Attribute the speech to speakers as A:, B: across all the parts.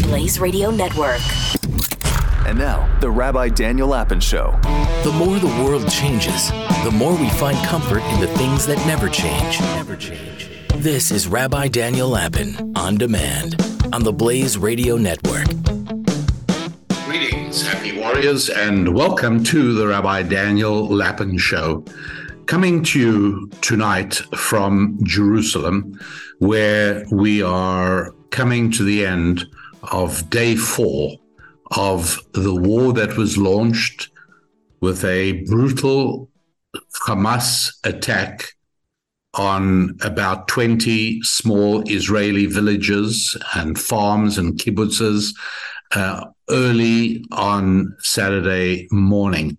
A: Blaze Radio Network.
B: And now, the Rabbi Daniel Lapin Show.
C: The more the world changes, the more we find comfort in the things that never change. This is Rabbi Daniel Lapin On Demand on the Blaze Radio Network.
D: Greetings, happy warriors, and welcome to the Rabbi Daniel Lapin Show. Coming to you tonight from Jerusalem, where we are coming to the end of day 4 of the war that was launched with a brutal Hamas attack on about 20 small Israeli villages and farms and kibbutzes early on Saturday morning.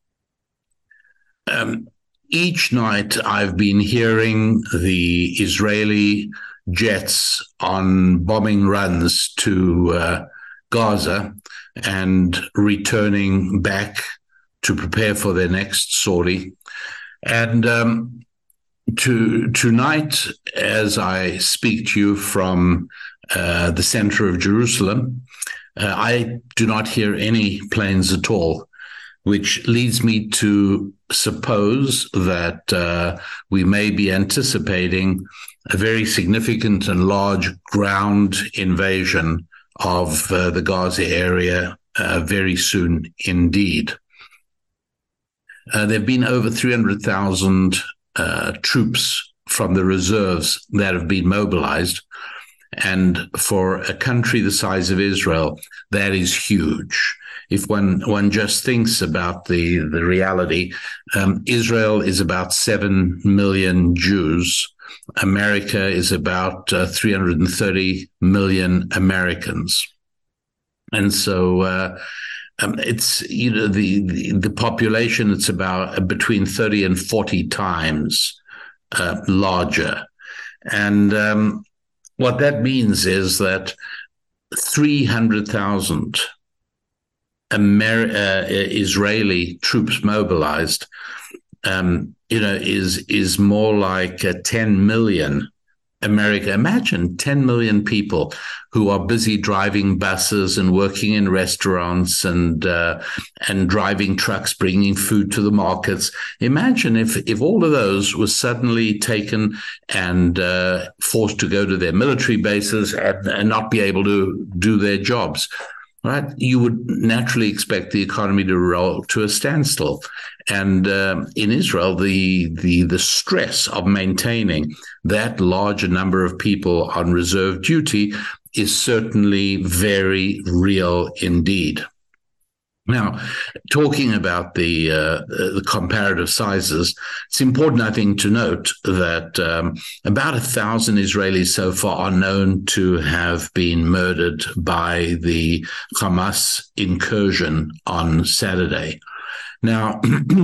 D: Each night I've been hearing the Israeli jets on bombing runs to Gaza and returning back to prepare for their next sortie. And tonight, as I speak to you from the center of Jerusalem, I do not hear any planes at all, which leads me to suppose that we may be anticipating a very significant and large ground invasion of the Gaza area very soon indeed. There have been over 300,000 troops from the reserves that have been mobilized. And for a country the size of Israel, that is huge. If one just thinks about the reality, Israel is about 7 million Jews. America is about 330 million Americans. And so it's, the population, it's about between 30 and 40 times larger. And what that means is that 300,000 Israeli troops mobilized, is more like 10 million America. Imagine 10 million people who are busy driving buses and working in restaurants and driving trucks, bringing food to the markets. Imagine if all of those were suddenly taken and forced to go to their military bases and not be able to do their jobs. Right, you would naturally expect the economy to roll to a standstill, and in Israel, the stress of maintaining that larger number of people on reserve duty is certainly very real indeed. Now, talking about the comparative sizes, it's important, I think, to note that about 1,000 Israelis so far are known to have been murdered by the Hamas incursion on Saturday. Now,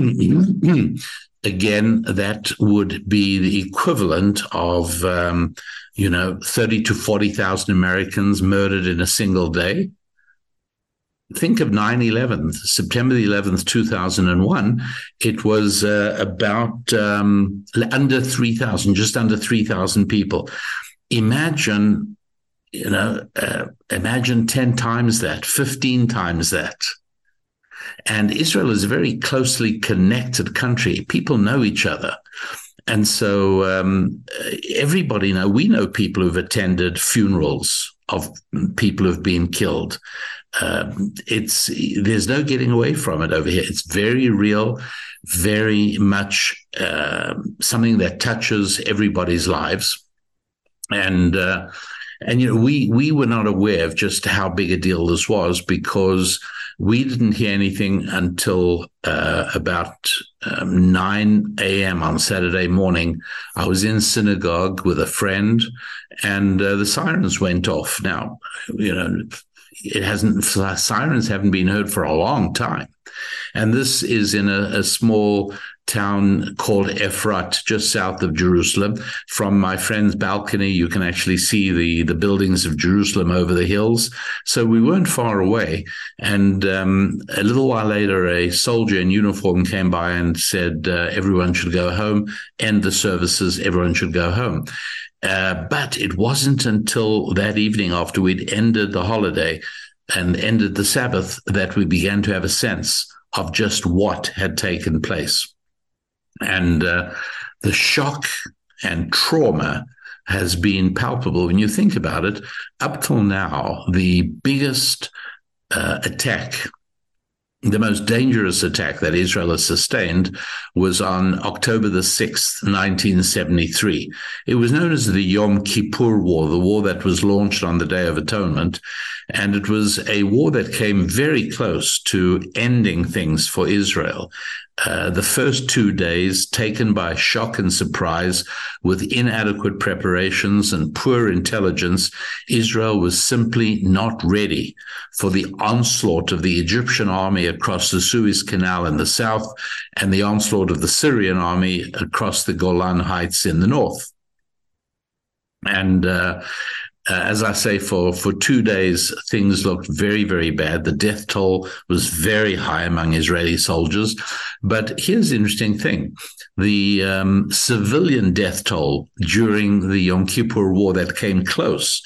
D: again, that would be the equivalent of 30 to 40,000 Americans murdered in a single day. Think of 9/11, September the 11th, 2001. It was about under 3,000, just under 3,000 people. Imagine 10 times that, 15 times that. And Israel is a very closely connected country. People know each other. And so everybody we know people who've attended funerals of people who've been killed. There's no getting away from it over here. It's very real, very much something that touches everybody's lives. And we were not aware of just how big a deal this was, because we didn't hear anything until about 9 a.m. on Saturday morning. I was in synagogue with a friend, and the sirens went off. Now, sirens haven't been heard for a long time. And this is in a small town called Efrat, just south of Jerusalem. From my friend's balcony, you can actually see the buildings of Jerusalem over the hills. So we weren't far away. And a little while later, a soldier in uniform came by and said, everyone should go home, end the services, everyone should go home. But it wasn't until that evening, after we'd ended the holiday and ended the Sabbath, that we began to have a sense of just what had taken place. And the shock and trauma has been palpable. When you think about it, up till now, the biggest attack, the most dangerous attack that Israel has sustained, was on October the 6th, 1973. It was known as the Yom Kippur War, the war that was launched on the Day of Atonement. And it was a war that came very close to ending things for Israel. The first 2 days, taken by shock and surprise, with inadequate preparations and poor intelligence, Israel was simply not ready for the onslaught of the Egyptian army across the Suez Canal in the south and the onslaught of the Syrian army across the Golan Heights in the north. And as I say, for 2 days, things looked very, very bad. The death toll was very high among Israeli soldiers. But here's the interesting thing. The civilian death toll during the Yom Kippur War that came close,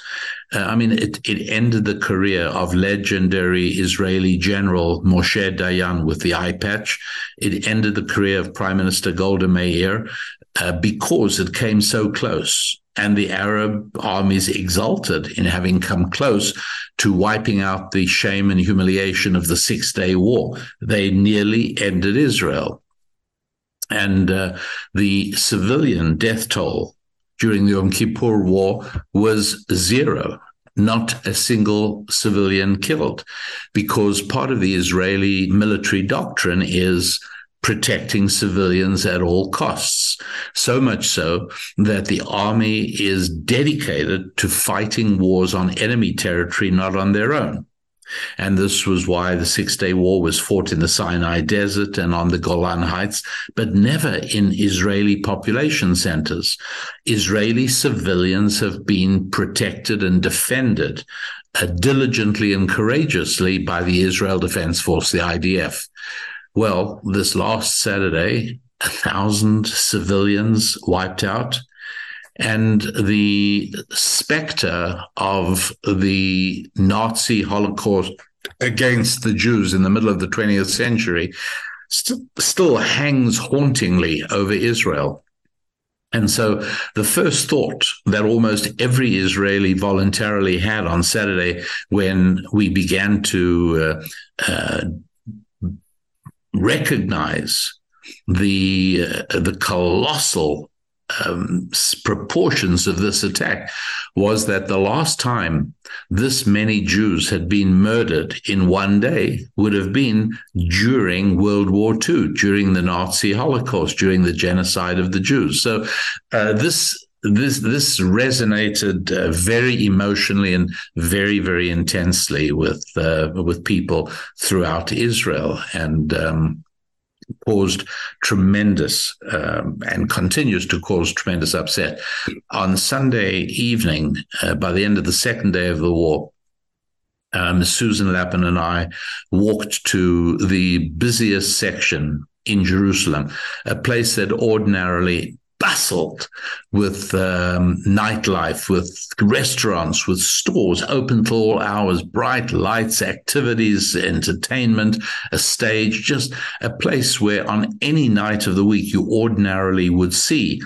D: it ended the career of legendary Israeli General Moshe Dayan with the eye patch. It ended the career of Prime Minister Golda Meir because it came so close. And the Arab armies exulted in having come close to wiping out the shame and humiliation of the 6-day war. They nearly ended Israel. And the civilian death toll during the Yom Kippur War was zero. Not a single civilian killed, because part of the Israeli military doctrine is protecting civilians at all costs. So much so that the army is dedicated to fighting wars on enemy territory, not on their own. And this was why the 6-day war was fought in the Sinai Desert and on the Golan Heights, but never in Israeli population centers. Israeli civilians have been protected and defended diligently and courageously by the Israel Defense Force, the IDF. Well, this last Saturday, 1,000 civilians wiped out, and the specter of the Nazi Holocaust against the Jews in the middle of the 20th century still hangs hauntingly over Israel. And so the first thought that almost every Israeli voluntarily had on Saturday, when we began to recognize the colossal proportions of this attack, was that the last time this many Jews had been murdered in one day would have been during World War II, during the Nazi Holocaust, during the genocide of the Jews. So this resonated very emotionally and very, very intensely with people throughout Israel, and caused tremendous and continues to cause tremendous upset. On Sunday evening, by the end of the second day of the war, Susan Lappin and I walked to the busiest section in Jerusalem, a place that ordinarily bustled with nightlife, with restaurants, with stores open till all hours, bright lights, activities, entertainment, a stage, just a place where on any night of the week you ordinarily would see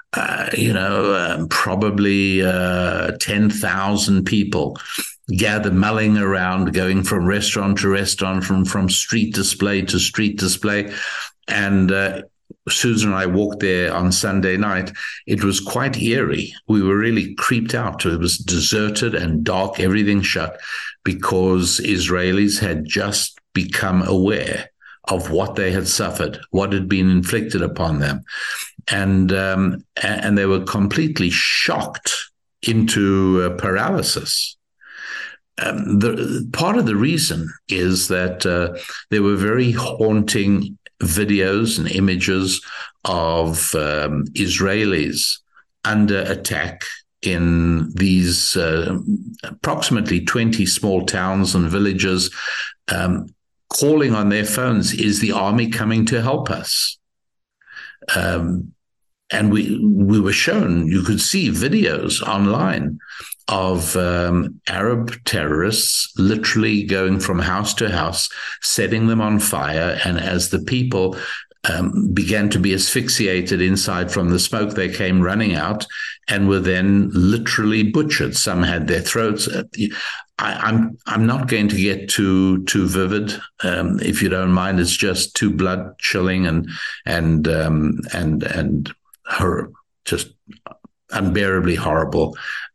D: probably 10,000 people gather, mulling around, going from restaurant to restaurant, from street display to street display. And Susan and I walked there on Sunday night. It was quite eerie. We were really creeped out. It was deserted and dark, everything shut, because Israelis had just become aware of what they had suffered, what had been inflicted upon them. And they were completely shocked into paralysis. Part of the reason is that there were very haunting videos and images of Israelis under attack in these approximately 20 small towns and villages, calling on their phones, "Is the army coming to help us?" and we were shown, you could see videos online of Arab terrorists literally going from house to house, setting them on fire. And as the people began to be asphyxiated inside from the smoke, they came running out and were then literally butchered. Some had their throats. I'm not going to get too vivid, if you don't mind. It's just too blood chilling and just unbearably horrible.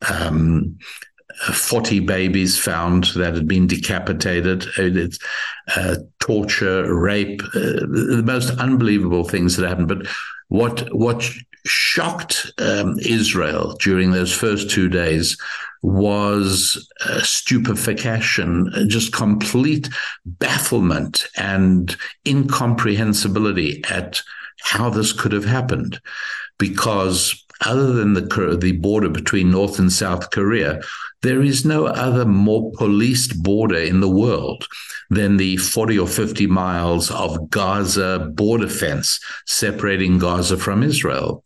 D: 40 babies found that had been decapitated. It's torture, rape, the most unbelievable things that happened. But what shocked Israel during those first 2 days was stupefaction, just complete bafflement and incomprehensibility at how this could have happened. Because other than the border between North and South Korea, there is no other more policed border in the world than the 40 or 50 miles of Gaza border fence separating Gaza from Israel.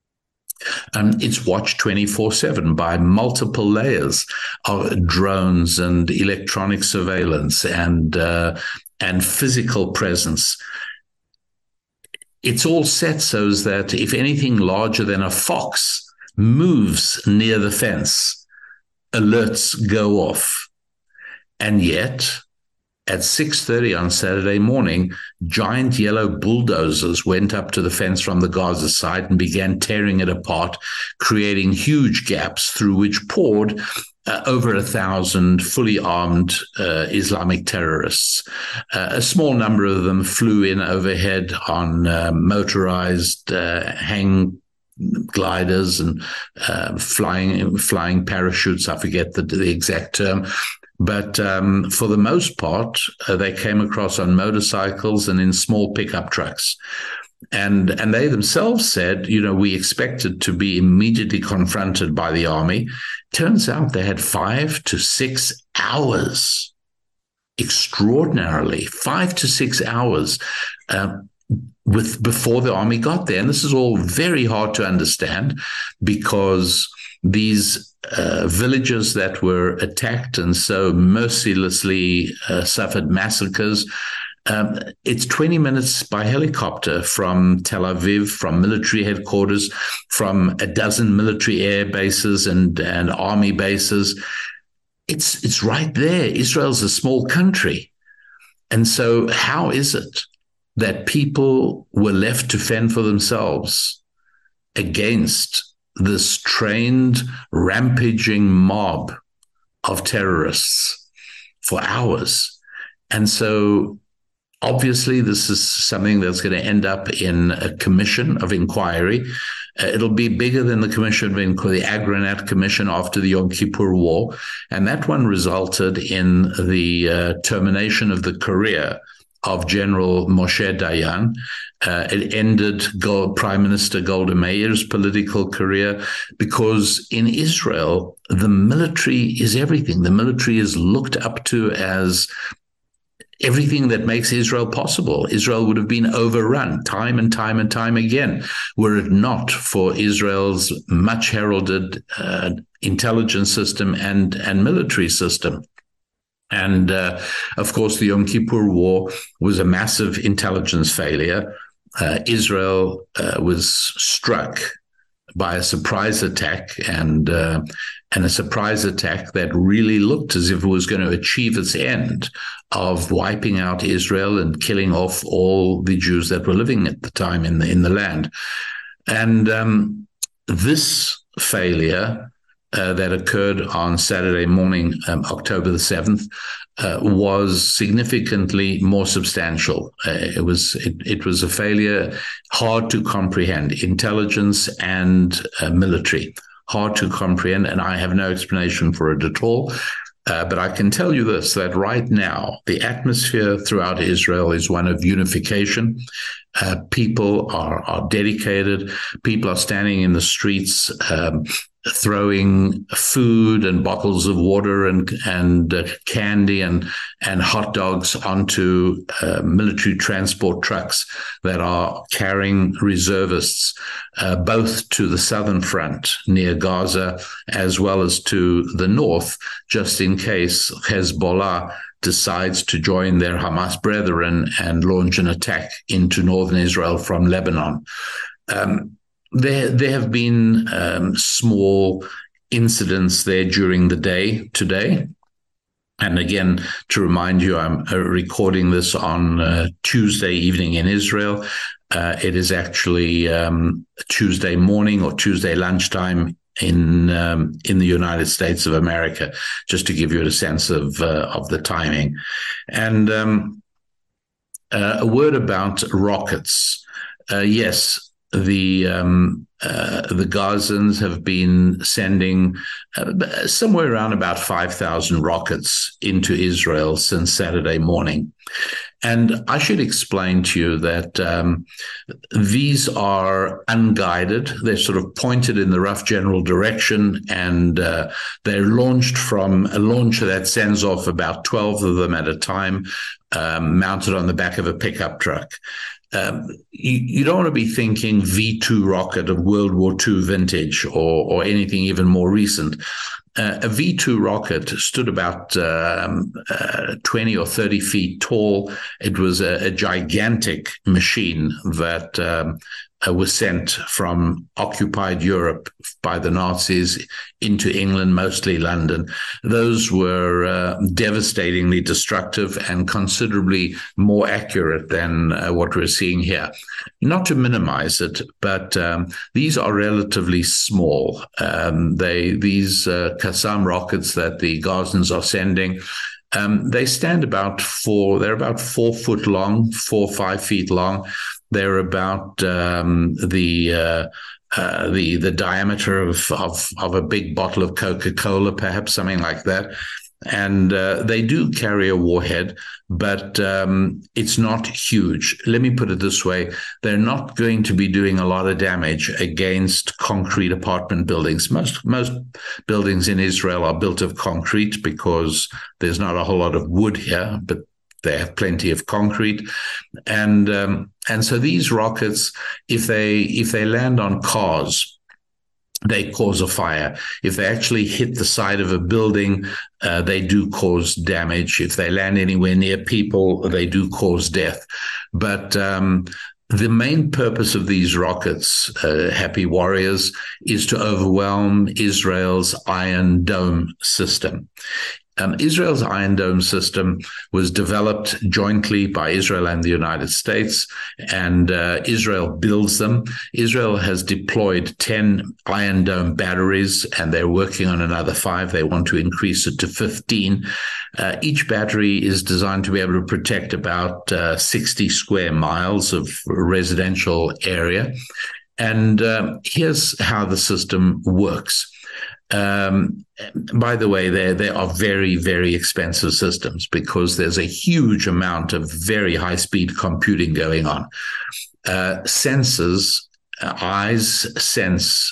D: It's watched 24/7 by multiple layers of drones and electronic surveillance and physical presence. It's all set so that if anything larger than a fox moves near the fence, alerts go off. And yet, at 6:30 on Saturday morning, giant yellow bulldozers went up to the fence from the Gaza side and began tearing it apart, creating huge gaps through which poured over 1,000 fully armed Islamic terrorists. A small number of them flew in overhead on motorized hang gliders and flying parachutes. I forget the exact term. But for the most part, they came across on motorcycles and in small pickup trucks. And they themselves said, we expected to be immediately confronted by the army. Turns out they had 5 to 6 hours, extraordinarily, 5 to 6 hours before the army got there. And this is all very hard to understand because these villages that were attacked and so mercilessly suffered massacres, it's 20 minutes by helicopter from Tel Aviv, from military headquarters, from a dozen military air bases and army bases. It's right there. Israel's a small country. And so how is it that people were left to fend for themselves against this trained, rampaging mob of terrorists for hours? And so obviously, this is something that's going to end up in a commission of inquiry. It'll be bigger than the commission of inquiry, the Agranat Commission after the Yom Kippur War. And that one resulted in the termination of the career of General Moshe Dayan. It ended Prime Minister Golda Meir's political career because in Israel, the military is everything. The military is looked up to as everything that makes Israel possible. Israel would have been overrun time and time and time again were it not for Israel's much heralded intelligence system and military system. And of course, the Yom Kippur War was a massive intelligence failure. Israel was struck by a surprise attack and a surprise attack that really looked as if it was going to achieve its end of wiping out Israel and killing off all the Jews that were living at the time in the land. And this failure that occurred on Saturday morning, October the 7th, was significantly more substantial. It was a failure hard to comprehend, intelligence and military, hard to comprehend, and I have no explanation for it at all. But I can tell you this, that right now, the atmosphere throughout Israel is one of unification. People are dedicated. People are standing in the streets throwing food and bottles of water and candy and hot dogs onto military transport trucks that are carrying reservists, both to the southern front near Gaza as well as to the north, just in case Hezbollah decides to join their Hamas brethren and launch an attack into northern Israel from Lebanon. There have been small incidents there during the day today. And again, to remind you, I'm recording this on Tuesday evening in Israel. It is actually Tuesday morning or Tuesday lunchtime in the United States of America, just to give you a sense of the timing. And a word about rockets. Yes. The Gazans have been sending somewhere around about 5,000 rockets into Israel since Saturday morning. And I should explain to you that these are unguided. They're sort of pointed in the rough general direction, and they're launched from a launcher that sends off about 12 of them at a time, mounted on the back of a pickup truck. You don't want to be thinking V2 rocket of World War II vintage or anything even more recent. A V2 rocket stood about 20 or 30 feet tall. It was a gigantic machine that was sent from occupied Europe by the Nazis into England, mostly London. Those were devastatingly destructive and considerably more accurate than what we're seeing here. Not to minimize it, but these are relatively small. These Qassam rockets that the Gazans are sending, they stand they're about 4 foot long, 4 or 5 feet long. They're about the diameter of a big bottle of Coca-Cola, perhaps something like that. And they do carry a warhead, but it's not huge. Let me put it this way. They're not going to be doing a lot of damage against concrete apartment buildings. Most buildings in Israel are built of concrete because there's not a whole lot of wood here, but they have plenty of concrete. And so these rockets, if they land on cars, they cause a fire. If they actually hit the side of a building, they do cause damage. If they land anywhere near people, they do cause death. But the main purpose of these rockets, Happy Warriors, is to overwhelm Israel's Iron Dome system. Israel's Iron Dome system was developed jointly by Israel and the United States, and Israel builds them. Israel has deployed 10 Iron Dome batteries, and they're working on another 5. They want to increase it to 15. Each battery is designed to be able to protect about 60 square miles of residential area. And here's how the system works. By the way, they are very, very expensive systems because there's a huge amount of very high-speed computing going on. Sensors, eyes sense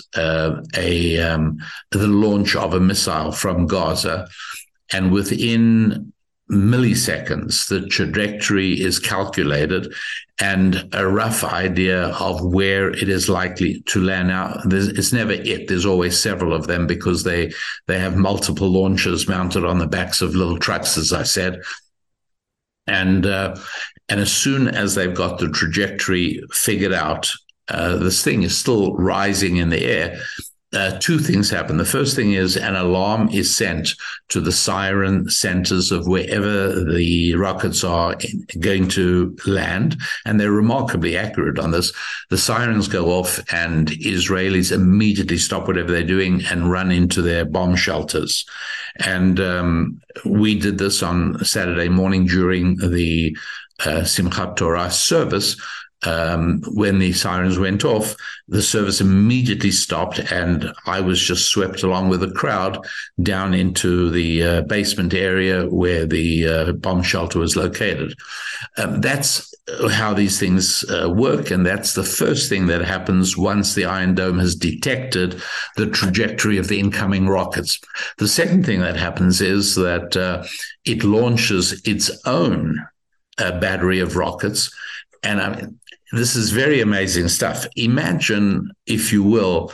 D: the launch of a missile from Gaza, and within milliseconds, the trajectory is calculated and a rough idea of where it is likely to land. Now, it's never it. There's always several of them because they have multiple launchers mounted on the backs of little trucks, as I said. And as soon as they've got the trajectory figured out, this thing is still rising in the air. 2 things happen. The first thing is an alarm is sent to the siren centers of wherever the rockets are going to land, and they're remarkably accurate on this. The sirens go off, and Israelis immediately stop whatever they're doing and run into their bomb shelters. And we did this on Saturday morning during the Simchat Torah service. when the sirens went off, the service immediately stopped, and I was just swept along with the crowd down into the basement area where the bomb shelter was located. That's how these things work, and that's the first thing that happens once the Iron Dome has detected the trajectory of the incoming rockets. The second thing that happens is that it launches its own battery of rockets. And I mean, this is very amazing stuff. Imagine, if you will,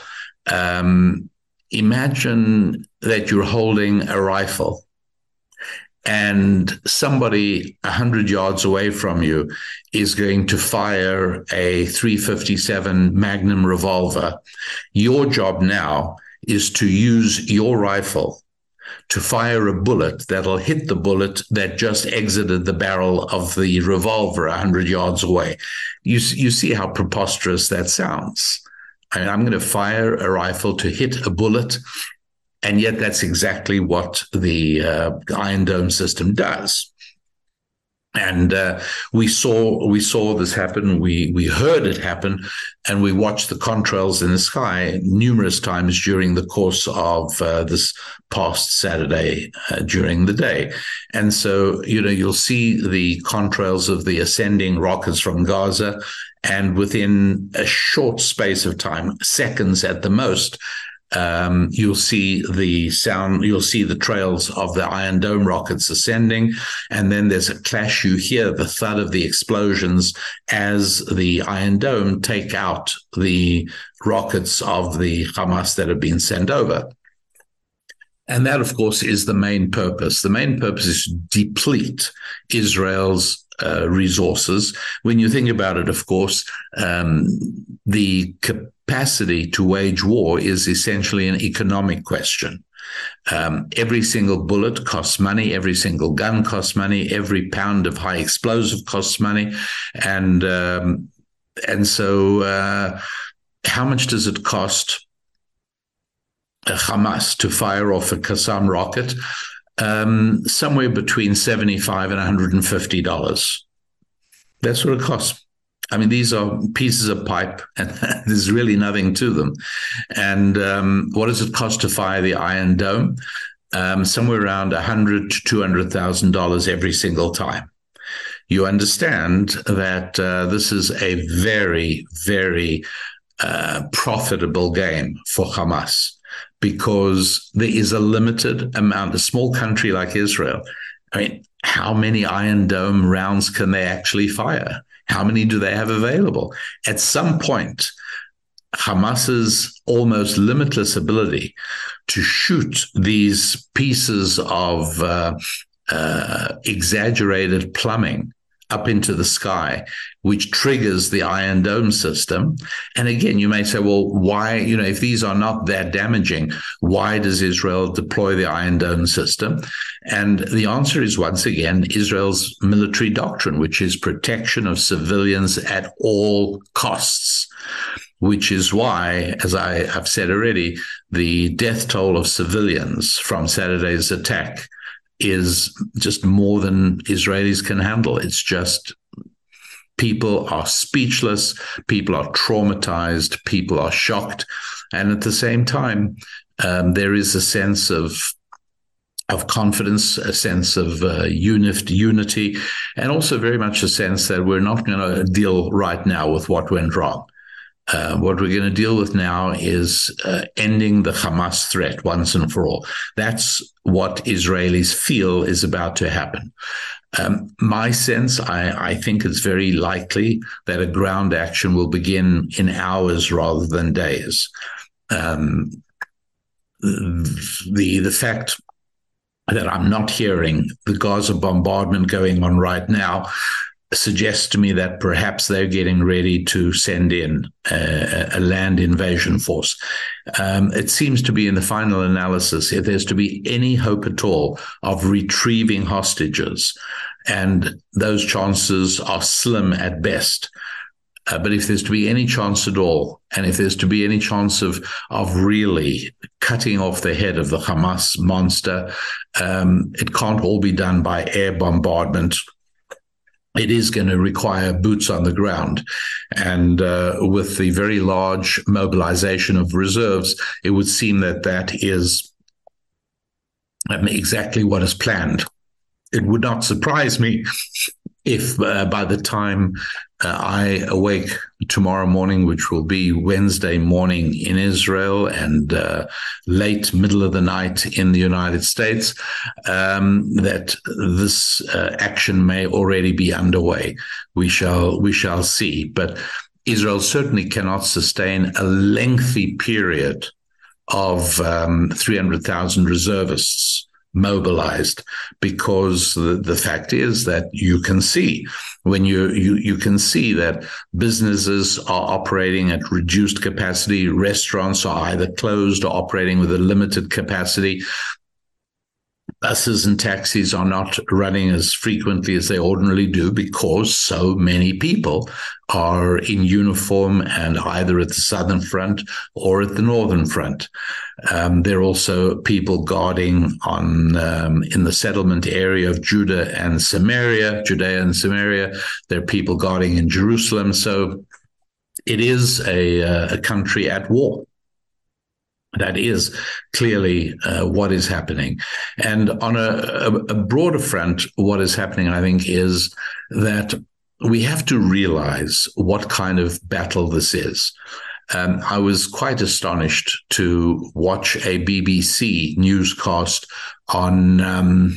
D: imagine that you're holding a rifle and somebody 100 yards away from you is going to fire a .357 Magnum revolver. Your job now is to use your rifle to fire a bullet that'll hit the bullet that just exited the barrel of the revolver 100 yards away. You see how preposterous that sounds. I mean, I'm going to fire a rifle to hit a bullet, and yet that's exactly what the Iron Dome system does. And we saw this happen. We heard it happen, and we watched the contrails in the sky numerous times during the course of this past Saturday during the day. And so, you'll see the contrails of the ascending rockets from Gaza, and within a short space of time, seconds at the most, you'll see the trails of the Iron Dome rockets ascending, and then there's a clash. You hear the thud of the explosions as the Iron Dome take out the rockets of the Hamas that have been sent over. And that, of course, is the main purpose. The main purpose is to deplete Israel's resources. When you think about it, of course, the capacity to wage war is essentially an economic question. Every single bullet costs money. Every single gun costs money. Every pound of high explosive costs money. And so how much does it cost Hamas to fire off a Qassam rocket? Somewhere between $75 and $150. That's what it costs. I mean, these are pieces of pipe, and there's really nothing to them. And what does it cost to fire the Iron Dome? Somewhere around $100,000 to $200,000 every single time. You understand that this is a very, very profitable game for Hamas, because there is a limited amount. A small country like Israel, I mean, how many Iron Dome rounds can they actually fire? How many do they have available? At some point, Hamas's almost limitless ability to shoot these pieces of exaggerated plumbing up into the sky, which triggers the Iron Dome system. And again, you may say, well, why, if these are not that damaging, why does Israel deploy the Iron Dome system? And the answer is, once again, Israel's military doctrine, which is protection of civilians at all costs, which is why, as I have said already, the death toll of civilians from Saturday's attack is just more than Israelis can handle. It's just, people are speechless, people are traumatized, people are shocked. And at the same time, there is a sense of confidence, a sense of unity, and also very much a sense that we're not going to deal right now with what went wrong. What we're going to deal with now is ending the Hamas threat once and for all. That's what Israelis feel is about to happen. My sense, I think it's very likely that a ground action will begin in hours rather than days. The fact that I'm not hearing the Gaza bombardment going on right now suggests to me that perhaps they're getting ready to send in a land invasion force. It seems to be, in the final analysis, if there's to be any hope at all of retrieving hostages, and those chances are slim at best, but if there's to be any chance at all, and if there's to be any chance of really cutting off the head of the Hamas monster, it can't all be done by air bombardment it is going to require boots on the ground. And with the very large mobilization of reserves, it would seem that that is exactly what is planned. It would not surprise me if by the time I awake tomorrow morning, which will be Wednesday morning in Israel and late middle of the night in the United States, that this action may already be underway. We shall see. But Israel certainly cannot sustain a lengthy period of 300,000 reservists mobilized, because the fact is that you can see when you can see that businesses are operating at reduced capacity, restaurants are either closed or operating with a limited capacity. Buses and taxis are not running as frequently as they ordinarily do because so many people are in uniform and either at the southern front or at the northern front. There are also people guarding on in the settlement area of Judea and Samaria. There are people guarding in Jerusalem. So it is a country at war. That is clearly what is happening. And on a broader front, what is happening, I think, is that we have to realize what kind of battle this is. I was quite astonished to watch a BBC newscast on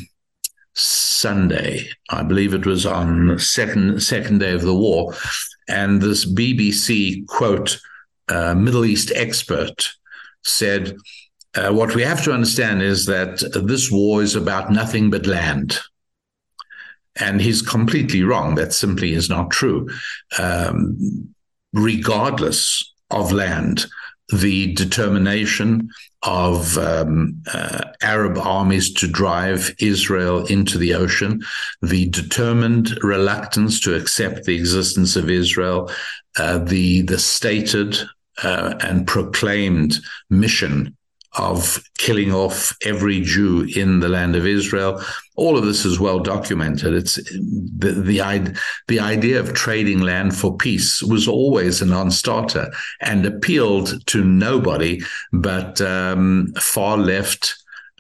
D: Sunday. I believe it was on the second day of the war. And this BBC, quote, Middle East expert said, what we have to understand is that this war is about nothing but land. And he's completely wrong. That simply is not true. Regardless of land, the determination of Arab armies to drive Israel into the ocean, the determined reluctance to accept the existence of Israel, the stated and proclaimed mission of killing off every Jew in the land of Israel. All of this is well documented. It's the idea of trading land for peace was always a non-starter and appealed to nobody but far left,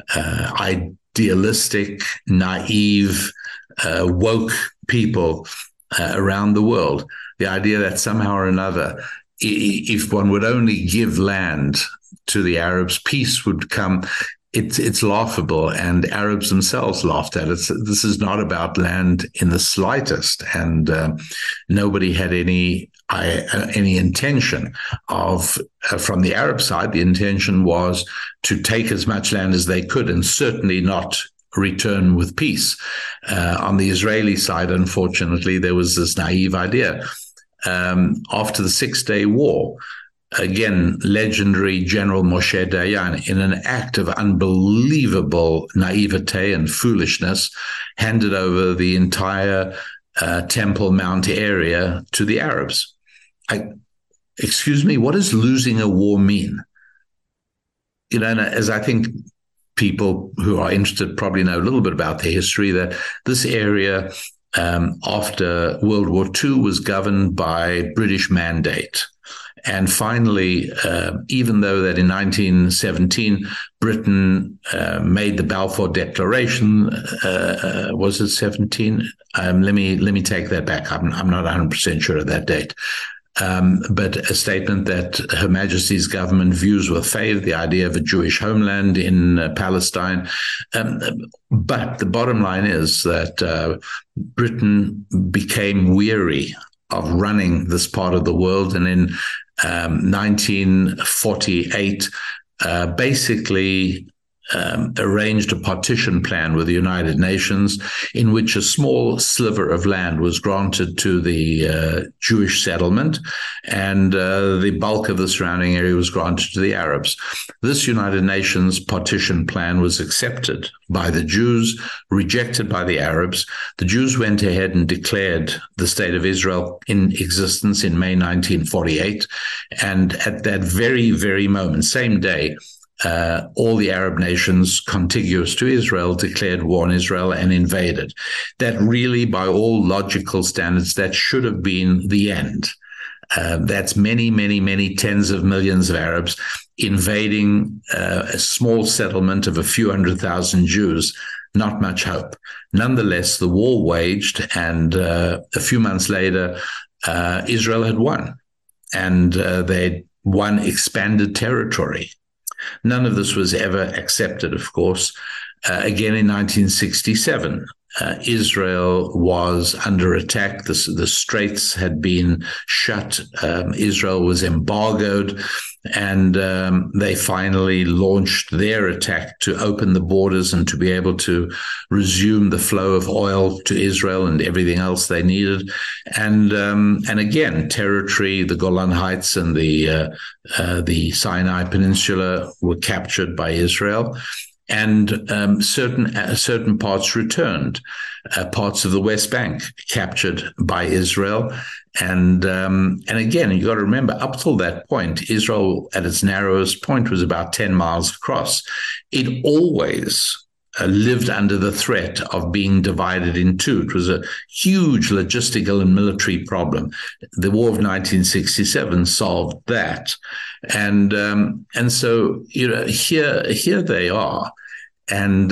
D: idealistic, naive, woke people around the world. The idea that somehow or another, if one would only give land to the Arabs, peace would come. It's laughable, and Arabs themselves laughed at it. This is not about land in the slightest, and nobody had any intention of, from the Arab side, the intention was to take as much land as they could, and certainly not return with peace. On the Israeli side, unfortunately, there was this naive idea. After the 6-day war, again, legendary General Moshe Dayan, in an act of unbelievable naivete and foolishness, handed over the entire Temple Mount area to the Arabs. Excuse me, what does losing a war mean? You know, as I think people who are interested probably know a little bit about the history, that this area after World War II was governed by British mandate. And finally, even though that in 1917, Britain made the Balfour Declaration, was it 17? Let me take that back. I'm not 100% sure of that date. But a statement that Her Majesty's government views with favor the idea of a Jewish homeland in Palestine. But the bottom line is that Britain became weary of running this part of the world, and in 1948 basically arranged a partition plan with the United Nations in which a small sliver of land was granted to the Jewish settlement, and the bulk of the surrounding area was granted to the Arabs. This United Nations partition plan was accepted by the Jews, rejected by the Arabs. The Jews went ahead and declared the State of Israel in existence in May 1948. And at that very, very moment, same day, all the Arab nations contiguous to Israel declared war on Israel and invaded. That really, by all logical standards, that should have been the end. That's many, many, many tens of millions of Arabs invading a small settlement of a few 100,000 Jews. Not much hope. Nonetheless, the war waged, and a few months later, Israel had won, and they'd won expanded territory. None of this was ever accepted, of course. Again, in 1967, Israel was under attack. The straits had been shut. Israel was embargoed, and they finally launched their attack to open the borders and to be able to resume the flow of oil to Israel and everything else they needed. And again, territory, the Golan Heights and the Sinai Peninsula were captured by Israel. And certain parts returned, parts of the West Bank captured by Israel, and again, you got to remember, up till that point, Israel at its narrowest point was about 10 miles across. It always lived under the threat of being divided in two. It was a huge logistical and military problem. The War of 1967 solved that, and so here they are, and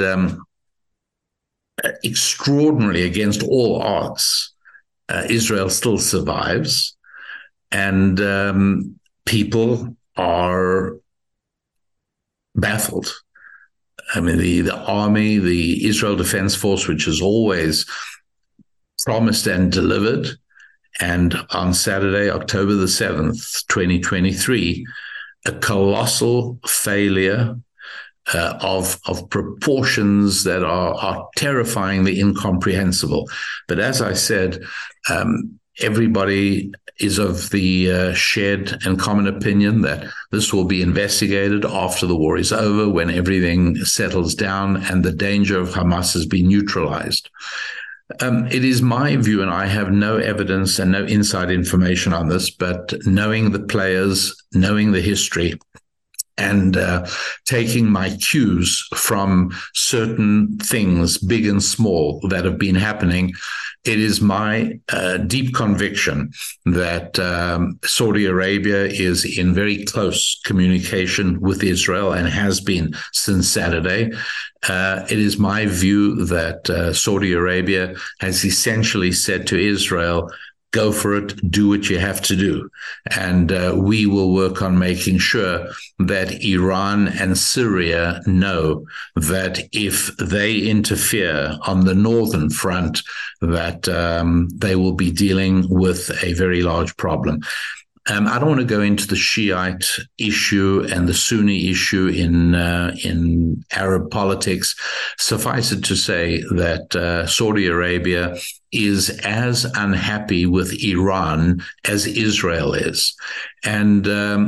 D: extraordinarily against all odds, Israel still survives, and people are baffled. I mean, the army, the Israel Defense Force, which has always promised and delivered, and on Saturday, October the 7th, 2023, a colossal failure of proportions that are terrifyingly incomprehensible. But as I said, everybody is of the shared and common opinion that this will be investigated after the war is over, when everything settles down and the danger of Hamas has been neutralized. It is my view, and I have no evidence and no inside information on this, but knowing the players, knowing the history, and taking my cues from certain things, big and small, that have been happening, it is my deep conviction that Saudi Arabia is in very close communication with Israel and has been since Saturday. It is my view that Saudi Arabia has essentially said to Israel, go for it, do what you have to do. And we will work on making sure that Iran and Syria know that if they interfere on the northern front, that they will be dealing with a very large problem. I don't want to go into the Shiite issue and the Sunni issue in Arab politics. Suffice it to say that Saudi Arabia is as unhappy with Iran as Israel is. And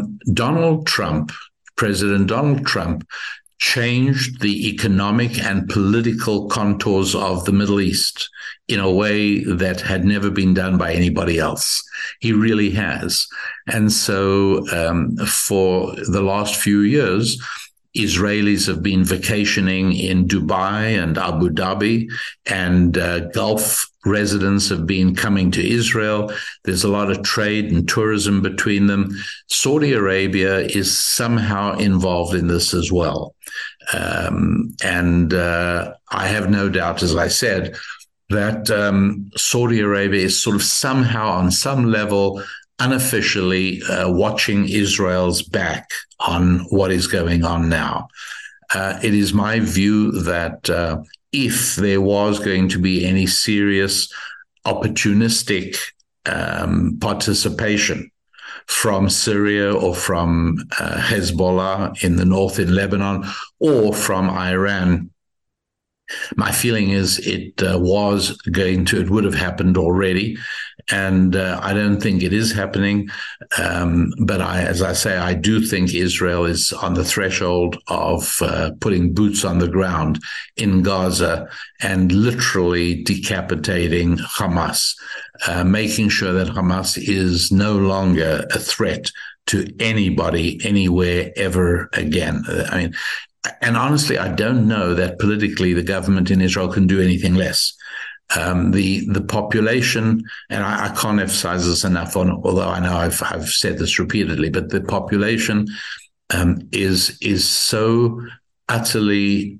D: President Donald Trump, changed the economic and political contours of the Middle East in a way that had never been done by anybody else. He really has. And so for the last few years, Israelis have been vacationing in Dubai and Abu Dhabi, and Gulf residents have been coming to Israel. There's a lot of trade and tourism between them. Saudi Arabia is somehow involved in this as well. And I have no doubt, as I said, that Saudi Arabia is sort of somehow on some level unofficially watching Israel's back on what is going on now. It is my view that if there was going to be any serious opportunistic participation from Syria or from Hezbollah in the north in Lebanon or from Iran, my feeling is it would have happened already. And I don't think it is happening. But as I say, I do think Israel is on the threshold of putting boots on the ground in Gaza and literally decapitating Hamas, making sure that Hamas is no longer a threat to anybody, anywhere, ever again. I mean, and honestly, I don't know that politically the government in Israel can do anything less. The population, and I can't emphasize this enough, although I know I've said this repeatedly, but the population is so utterly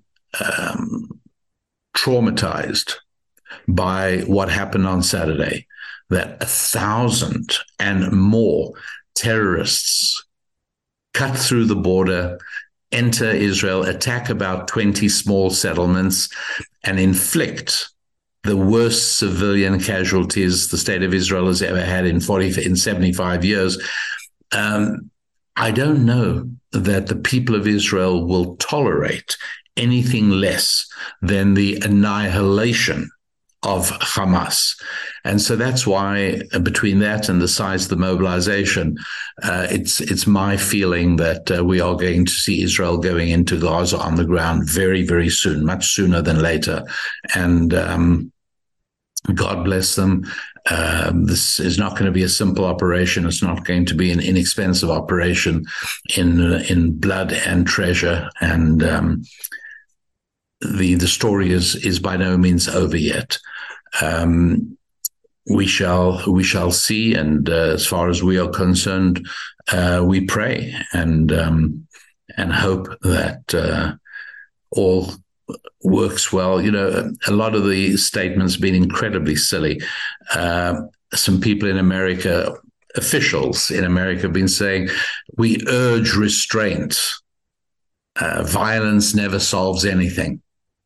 D: traumatized by what happened on Saturday that 1,000 and more terrorists cut through the border, enter Israel, attack about 20 small settlements, and inflict the worst civilian casualties the state of Israel has ever had in 75 years. I don't know that the people of Israel will tolerate anything less than the annihilation of Hamas. And so that's why, between that and the size of the mobilization, it's my feeling that we are going to see Israel going into Gaza on the ground very, very soon, much sooner than later. And God bless them. This is not going to be a simple operation. It's not going to be an inexpensive operation in blood and treasure. And the story is by no means over yet. We shall see. And as far as we are concerned, we pray and hope that all works well. You know, a lot of the statements have been incredibly silly. Some people in America, officials in America, have been saying, we urge restraint. Violence never solves anything.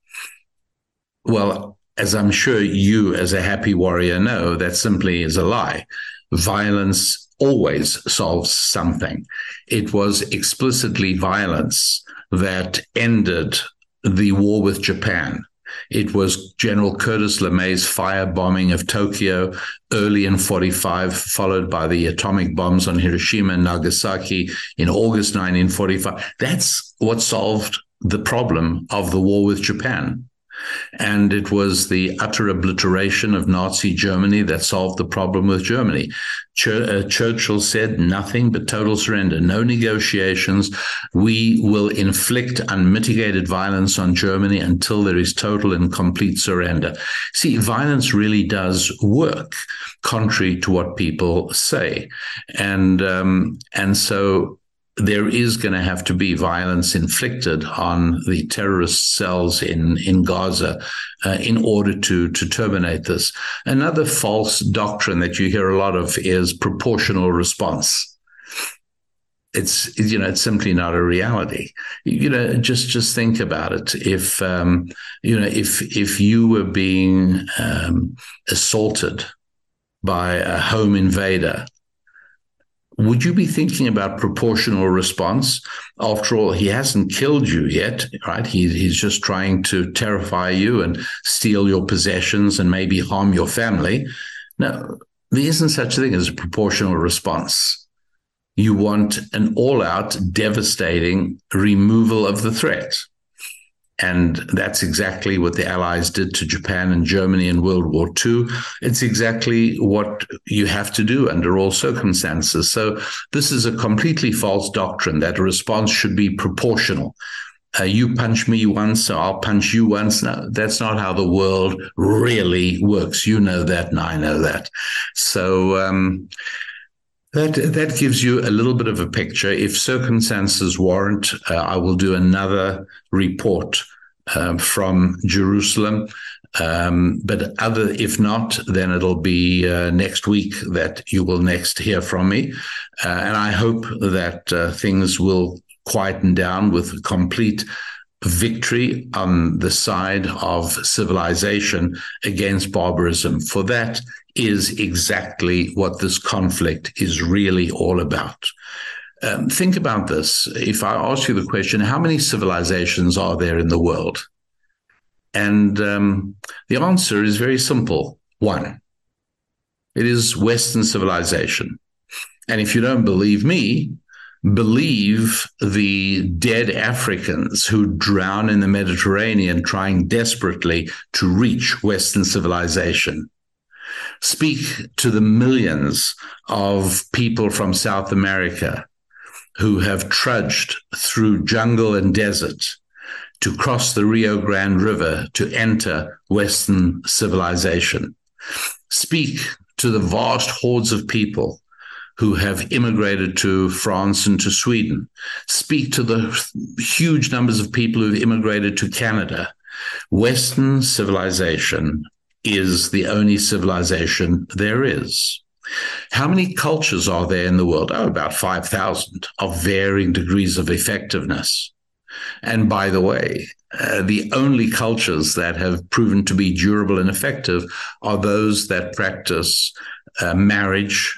D: Well, as I'm sure you, as a happy warrior, know, that simply is a lie. Violence always solves something. It was explicitly violence that ended the war with Japan. It was General Curtis LeMay's firebombing of Tokyo early in 1945, followed by the atomic bombs on Hiroshima and Nagasaki in August 1945. That's what solved the problem of the war with Japan. And it was the utter obliteration of Nazi Germany that solved the problem with Germany. Churchill said nothing but total surrender, no negotiations. We will inflict unmitigated violence on Germany until there is total and complete surrender. See, violence really does work, contrary to what people say. And so there is going to have to be violence inflicted on the terrorist cells in Gaza in order to terminate this. Another false doctrine that you hear a lot of is proportional response. It's simply not a reality. Just think about it. If you were being assaulted by a home invader, would you be thinking about proportional response? After all, he hasn't killed you yet, right? He's just trying to terrify you and steal your possessions and maybe harm your family. No, there isn't such a thing as a proportional response. You want an all-out, devastating removal of the threat. And that's exactly what the Allies did to Japan and Germany in World War II. It's exactly what you have to do under all circumstances. So this is a completely false doctrine that a response should be proportional. You punch me once, so I'll punch you once. No, that's not how the world really works. You know that, and I know that. So that gives you a little bit of a picture. If circumstances warrant, I will do another report from Jerusalem. But if not, then it'll be next week that you will next hear from me. And I hope that things will quieten down with complete victory on the side of civilization against barbarism. For that is exactly what this conflict is really all about. Think about this. If I ask you the question, how many civilizations are there in the world? And the answer is very simple. One. It is Western civilization. And if you don't believe me, believe the dead Africans who drown in the Mediterranean trying desperately to reach Western civilization. Speak to the millions of people from South America who have trudged through jungle and desert to cross the Rio Grande River to enter Western civilization. Speak to the vast hordes of people who have immigrated to France and to Sweden. Speak to the huge numbers of people who have immigrated to Canada. Western civilization is the only civilization there is. How many cultures are there in the world? Oh, about 5,000 of varying degrees of effectiveness. And by the way, the only cultures that have proven to be durable and effective are those that practice marriage,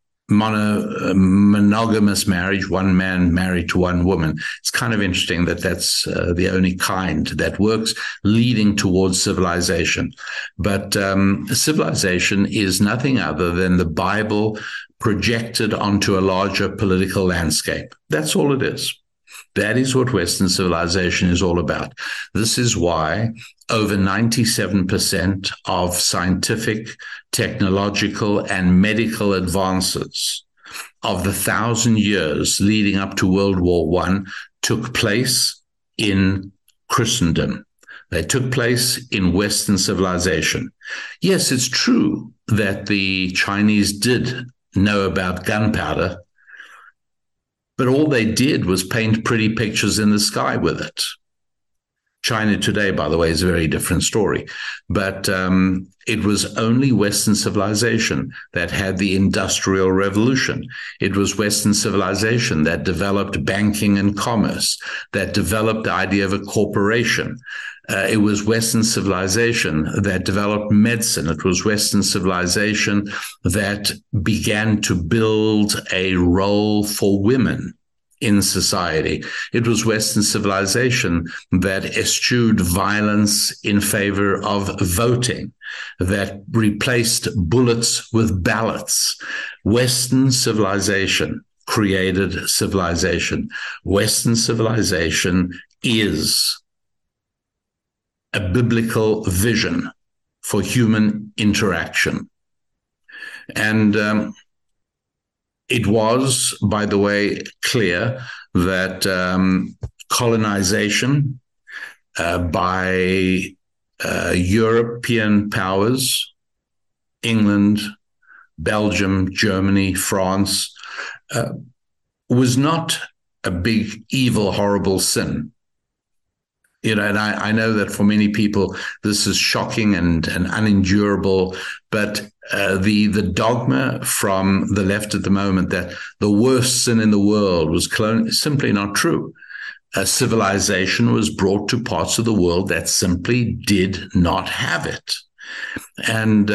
D: monogamous marriage, one man married to one woman. It's kind of interesting that that's the only kind that works, leading towards civilization. But civilization is nothing other than the Bible projected onto a larger political landscape. That's all it is. That is what Western civilization is all about. This is why over 97% of scientific, technological, and medical advances of the 1,000 years leading up to World War I took place in Christendom. They took place in Western civilization. Yes, it's true that the Chinese did know about gunpowder, but all they did was paint pretty pictures in the sky with it. China today, by the way, is a very different story. But it was only Western civilization that had the Industrial Revolution. It was Western civilization that developed banking and commerce, that developed the idea of a corporation. It was Western civilization that developed medicine. It was Western civilization that began to build a role for women in society. It was Western civilization that eschewed violence in favor of voting, that replaced bullets with ballots. Western civilization created civilization. Western civilization is a biblical vision for human interaction. And it was, by the way, clear that colonization by European powers, England, Belgium, Germany, France, was not a big, evil, horrible sin. You know, and I know that for many people, this is shocking and unendurable, but the dogma from the left at the moment that the worst sin in the world was simply not true. Civilization was brought to parts of the world that simply did not have it. And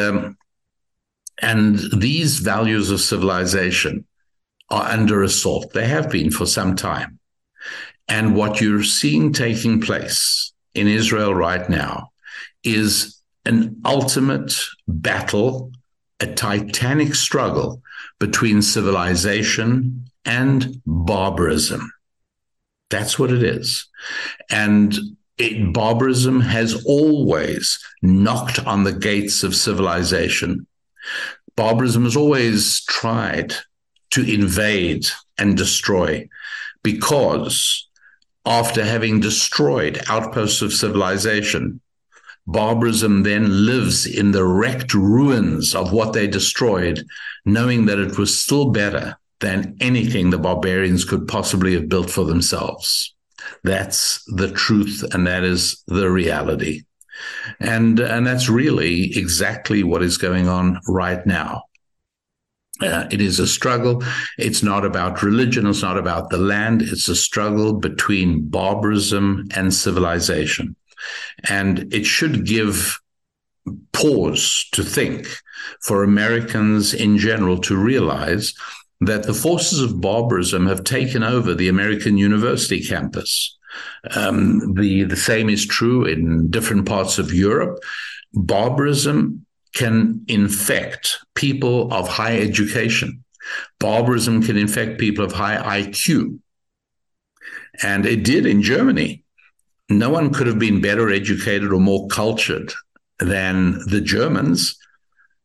D: these values of civilization are under assault. They have been for some time. And what you're seeing taking place in Israel right now is an ultimate battle, a titanic struggle between civilization and barbarism. That's what it is. And barbarism has always knocked on the gates of civilization. Barbarism has always tried to invade and destroy, because after having destroyed outposts of civilization, barbarism then lives in the wrecked ruins of what they destroyed, knowing that it was still better than anything the barbarians could possibly have built for themselves. That's the truth, and that is the reality. And that's really exactly what is going on right now. It is a struggle. It's not about religion. It's not about the land. It's a struggle between barbarism and civilization. And it should give pause to think for Americans in general to realize that the forces of barbarism have taken over the American university campus. The same is true in different parts of Europe. Barbarism can infect people of high education. Barbarism can infect people of high IQ. And it did in Germany. No one could have been better educated or more cultured than the Germans.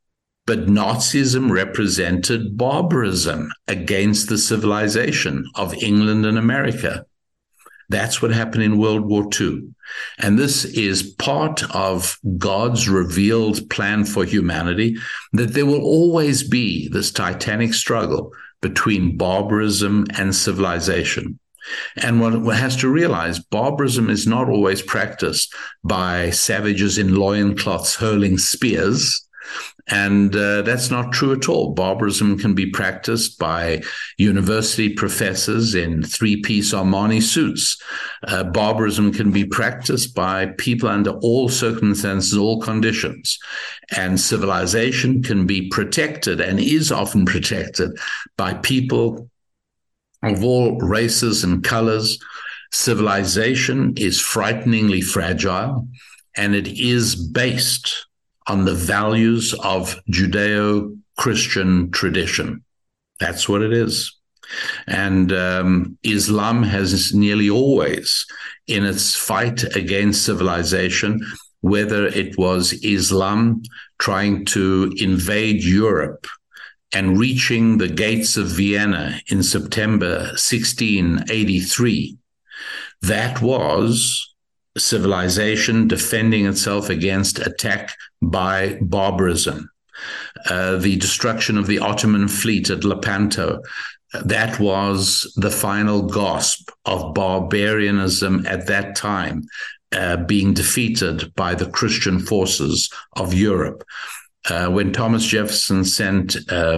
D: But Nazism represented barbarism against the civilization of England and America. That's what happened in World War II. And this is part of God's revealed plan for humanity, that there will always be this titanic struggle between barbarism and civilization. And one has to realize barbarism is not always practiced by savages in loincloths hurling spears. And that's not true at all. Barbarism can be practiced by university professors in three-piece Armani suits. Barbarism can be practiced by people under all circumstances, all conditions. And civilization can be protected and is often protected by people of all races and colors. Civilization is frighteningly fragile, and it is based on the values of Judeo-Christian tradition. That's what it is. And Islam has nearly always, in its fight against civilization, whether it was Islam trying to invade Europe and reaching the gates of Vienna in September 1683, that was civilization defending itself against attack by barbarism. The destruction of the Ottoman fleet at Lepanto, that was the final gasp of barbarianism at that time, being defeated by the Christian forces of Europe. When Thomas Jefferson sent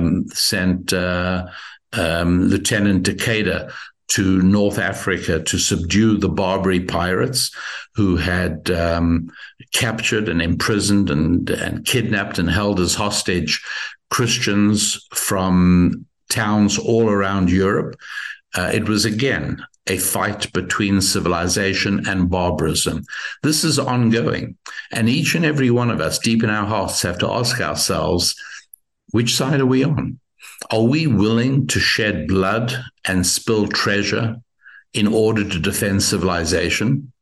D: Lieutenant Decatur to North Africa to subdue the Barbary pirates who had captured and imprisoned and kidnapped and held as hostage Christians from towns all around Europe. It was again a fight between civilization and barbarism. This is ongoing. And each and every one of us, deep in our hearts, have to ask ourselves, which side are we on? Are we willing to shed blood and spill treasure in order to defend civilization?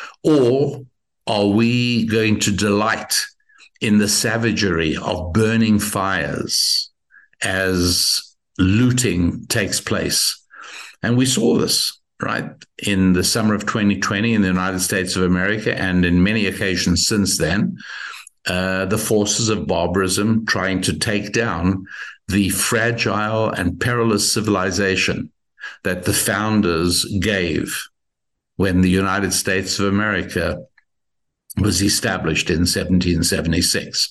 D: Or are we going to delight in the savagery of burning fires as looting takes place? And we saw this, right, in the summer of 2020 in the United States of America, and in many occasions since then, the forces of barbarism trying to take down the fragile and perilous civilization that the founders gave when the United States of America was established in 1776.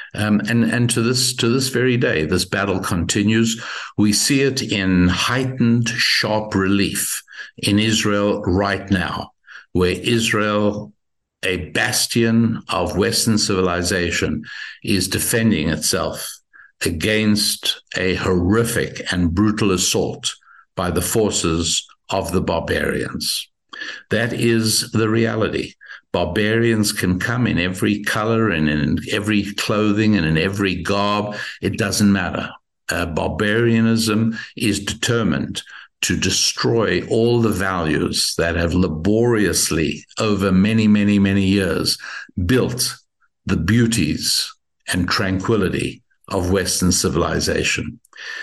D: And to this very day, this battle continues. We see it in heightened, sharp relief in Israel right now, where Israel, a bastion of Western civilization, is defending itself against a horrific and brutal assault by the forces of the barbarians. That is the reality. Barbarians can come in every color and in every clothing and in every garb. It doesn't matter. Barbarianism is determined to destroy all the values that have laboriously, over many, many, many years, built the beauties and tranquility of Western civilization.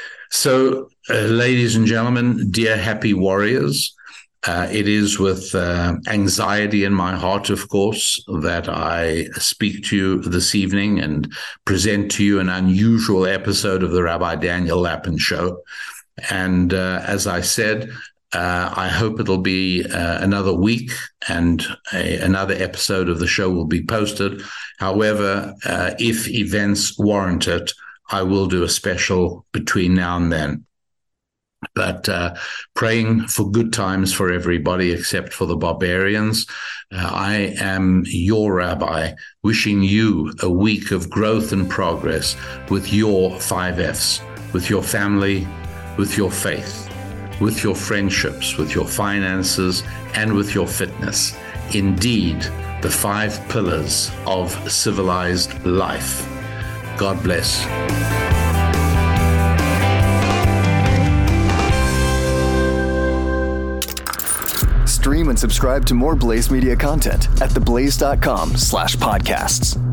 D: So, ladies and gentlemen, dear happy warriors, it is with anxiety in my heart, of course, that I speak to you this evening and present to you an unusual episode of the Rabbi Daniel Lapin Show. And as I said, I hope it'll be another week and another episode of the show will be posted. However, if events warrant it, I will do a special between now and then. But praying for good times for everybody except for the barbarians. I am your rabbi, wishing you a week of growth and progress with your 5 Fs, with your family, with your faith, with your friendships, with your finances, and with your fitness. Indeed, the 5 pillars of civilized life. God bless.
B: Stream and subscribe to more Blaze Media content at theblaze.com/podcasts.